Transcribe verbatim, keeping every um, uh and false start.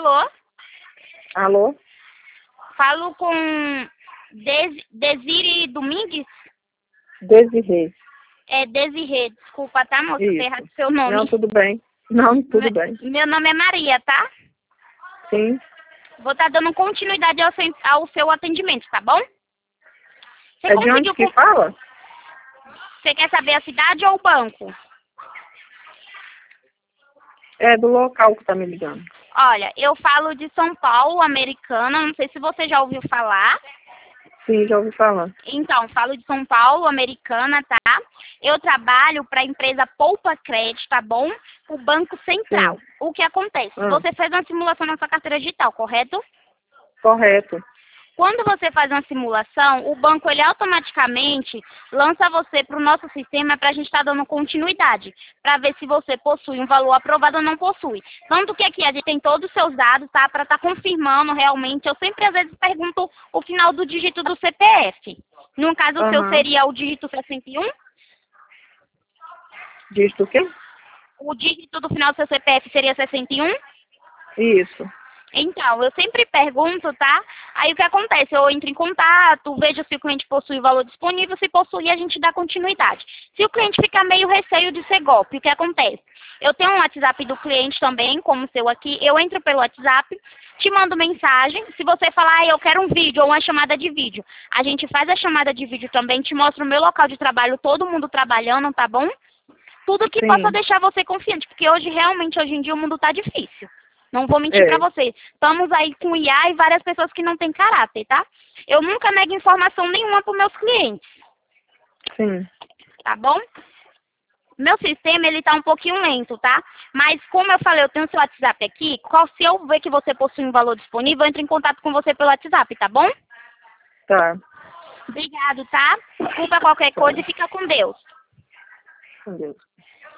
Alô? Alô? Falo com Des Desire Domingues? Desirê. É Desirê, desculpa, tá, moça? Isso. Ter errado seu nome. Não, tudo bem. Não, tudo Me- bem. Meu nome é Maria, tá? Sim. Vou estar dando continuidade ao seu, ao seu atendimento, tá bom? Você É de onde conseguiu... que con- fala? Você quer saber a cidade ou o banco? É do local que tá me ligando. Olha, eu falo de São Paulo, Americana, não sei se você já ouviu falar. Sim, já ouvi falar. Então, falo de São Paulo, Americana, tá? Eu trabalho para a empresa Poupa Crédito, tá bom? O Banco Central. Sim. O que acontece? Ah, Você fez uma simulação na sua carteira digital, correto? correto. Quando você faz uma simulação, o banco ele automaticamente lança você para o nosso sistema para a gente estar dando continuidade, para ver se você possui um valor aprovado ou não possui. Tanto que aqui a gente tem todos os seus dados, tá? Para estar confirmando realmente. Eu sempre às vezes pergunto o final do dígito do C P F. No caso, o seu Aham. seria o dígito sessenta e um? Diz o quê? O dígito do final do seu C P F seria sessenta e um? Isso. Então, eu sempre pergunto, tá? Aí o que acontece? Eu entro em contato, vejo se o cliente possui o valor disponível, se possui, a gente dá continuidade. Se o cliente ficar meio receio de ser golpe, o que acontece? Eu tenho um WhatsApp do cliente também, como o seu aqui, eu entro pelo WhatsApp, te mando mensagem, se você falar, ah, eu quero um vídeo ou uma chamada de vídeo, a gente faz a chamada de vídeo também, te mostra o meu local de trabalho, todo mundo trabalhando, tá bom? Tudo que possa Sim. deixar você confiante, porque hoje, realmente, hoje em dia, o mundo tá difícil. Não vou mentir É. pra você. Estamos aí com I A e várias pessoas que não têm caráter, tá? Eu nunca nego informação nenhuma pros meus clientes, Sim. tá bom? Meu sistema, ele tá um pouquinho lento, tá? Mas, como eu falei, eu tenho seu WhatsApp aqui. Qual, se eu ver que você possui um valor disponível, eu entro em contato com você pelo WhatsApp, tá bom? Tá. Obrigado, tá? Desculpa qualquer Tá. coisa e fica com Deus. Com Deus.